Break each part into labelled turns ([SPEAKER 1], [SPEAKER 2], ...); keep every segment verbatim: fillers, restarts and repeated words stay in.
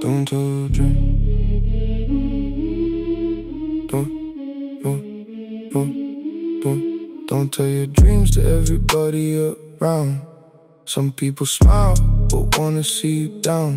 [SPEAKER 1] Don't tell your dreams. Don't, don't, don't, don't, don't tell your dreams to everybody around. Some people smile, but wanna see you down.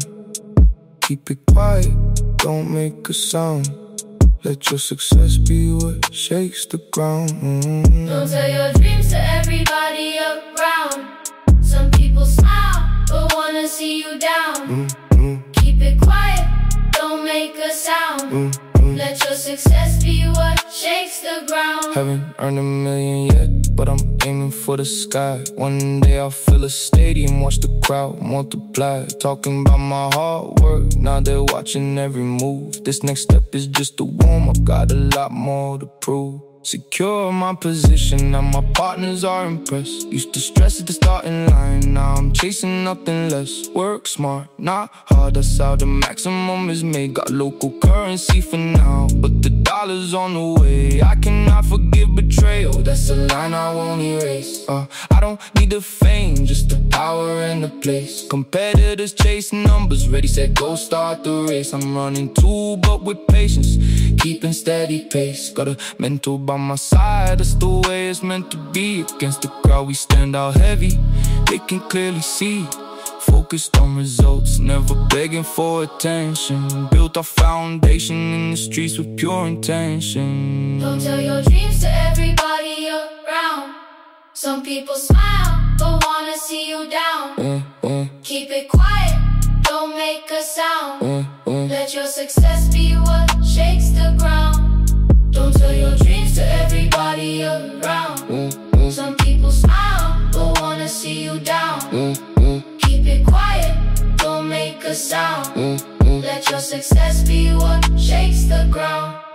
[SPEAKER 1] Keep it quiet, don't make a sound. Let your success be what shakes the ground. mm.
[SPEAKER 2] Don't tell your dreams to everybody around. Some people smile, but wanna see you down.
[SPEAKER 1] mm, mm,
[SPEAKER 2] Keep it quiet, don't make a sound.
[SPEAKER 1] mm, mm.
[SPEAKER 2] Let your success be what shakes the ground.
[SPEAKER 1] Haven't earned a million yet, but I'm aiming for the sky. One day I'll fill a stadium, watch the crowd multiply. Talking about my hard work, now they're watching every move. This next step is just a warm-up, got a lot more to prove. Secure my position, now my partners are impressed. Used to stress at the starting line, now I'm chasing nothing less. Work smart, not hard, that's how the maximum is made. Got local currency for now, but the dollar's on the way. I cannot forgive betrayal, that's a line I won't erase. uh, I don't need the fame, just the power and the place. Competitors chase numbers, ready, set, go, start the race. I'm running too, but with patience, keeping steady pace. Got a mentor by my side, that's the way it's meant to be. Against the crowd we stand out heavy, they can clearly see. Focused on results, never begging for attention. Built our foundation in the streets with pure intention.
[SPEAKER 2] Don't tell your dreams to everybody around. Some people smile, but wanna see you down.
[SPEAKER 1] uh, uh,
[SPEAKER 2] Keep it quiet, don't make a sound.
[SPEAKER 1] uh, uh.
[SPEAKER 2] Let your success be what shakes the ground. Don't tell your dreams to everybody around.
[SPEAKER 1] uh, uh.
[SPEAKER 2] Some people smile, but wanna see you down.
[SPEAKER 1] uh, uh.
[SPEAKER 2] Keep it quiet, don't make a sound.
[SPEAKER 1] uh, uh.
[SPEAKER 2] Let your success be what shakes the ground.